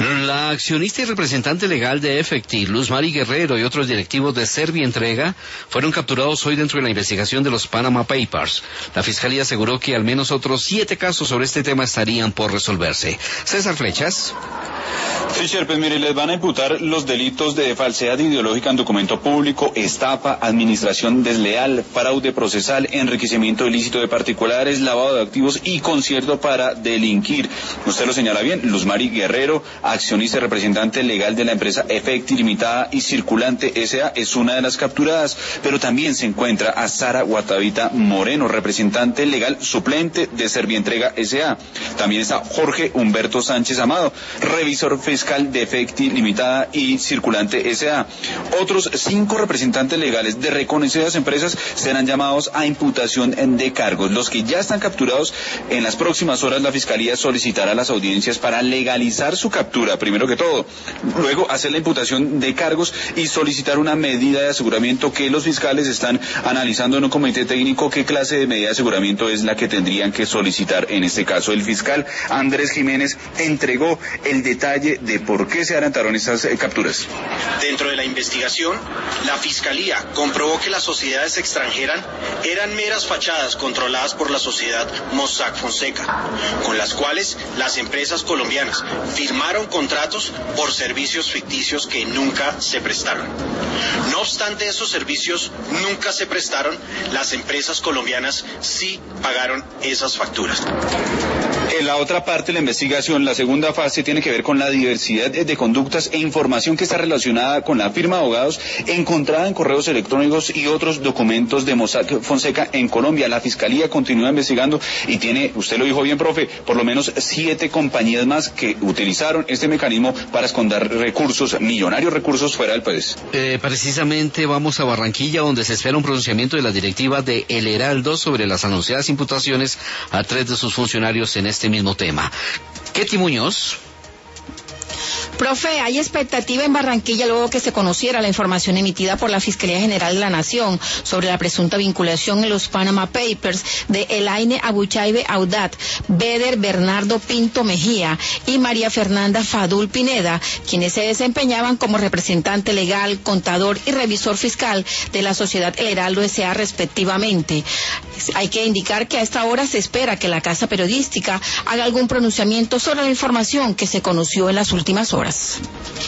La accionista y representante legal de Efecti, Luz Mari Guerrero, y otros directivos de Servientrega fueron capturados hoy dentro de la investigación de los Panama Papers. La Fiscalía aseguró que al menos otros 7 casos sobre este tema estarían por resolverse. César Flechas. Fischer, pues mire, les van a imputar los delitos de falsedad ideológica en documento público, estafa, administración desleal, fraude procesal, enriquecimiento ilícito de particulares, lavado de activos y concierto para delinquir. Usted lo señala bien, Luz Mari Guerrero, accionista y representante legal de la empresa Efecti Limitada y Circulante S.A., es una de las capturadas, pero también se encuentra a Sara Guatavita Moreno, representante legal suplente de Servientrega S.A. También está Jorge Humberto Sánchez Amado, revisor fiscal de Efecti Limitada y Circulante S.A. Otros 5 representantes legales de reconocidas empresas serán llamados a imputación de cargos. Los que ya están capturados, en las próximas horas la Fiscalía solicitará las audiencias para legalizar su captura, primero que todo. Luego hacer la imputación de cargos y solicitar una medida de aseguramiento que los fiscales están analizando en un comité técnico qué clase de medida de aseguramiento es la que tendrían que solicitar en este caso. El fiscal Andrés Jiménez entregó el detalle de por qué se adelantaron estas capturas. Dentro de la investigación, la Fiscalía comprobó que las sociedades extranjeras eran meras fachadas controladas por la sociedad Mossack Fonseca, con las cuales las empresas colombianas firmaron contratos por servicios ficticios que nunca se prestaron. No obstante, esos servicios nunca se prestaron, las empresas colombianas sí pagaron esas facturas. En la otra parte de la investigación, la segunda fase tiene que ver con la diversidad de conductas e información que está relacionada con la firma de abogados encontrada en correos electrónicos y otros documentos de Mossack Fonseca en Colombia. La Fiscalía continúa investigando y tiene, usted lo dijo bien, profe, por lo menos 7 compañías más que utilizaron este mecanismo para esconder recursos, millonarios recursos, fuera del país. Precisamente vamos a Barranquilla, donde se espera un pronunciamiento de la directiva de El Heraldo sobre las anunciadas imputaciones a 3 de sus funcionarios en este mismo tema. Ketty Muñoz. Profe, hay expectativa en Barranquilla luego que se conociera la información emitida por la Fiscalía General de la Nación sobre la presunta vinculación en los Panama Papers de Elaine Abuchaibe Audat, Beder Bernardo Pinto Mejía y María Fernanda Fadul Pineda, quienes se desempeñaban como representante legal, contador y revisor fiscal de la sociedad El Heraldo S.A. respectivamente. Hay que indicar que a esta hora se espera que la casa periodística haga algún pronunciamiento sobre la información que se conoció en las últimas horas.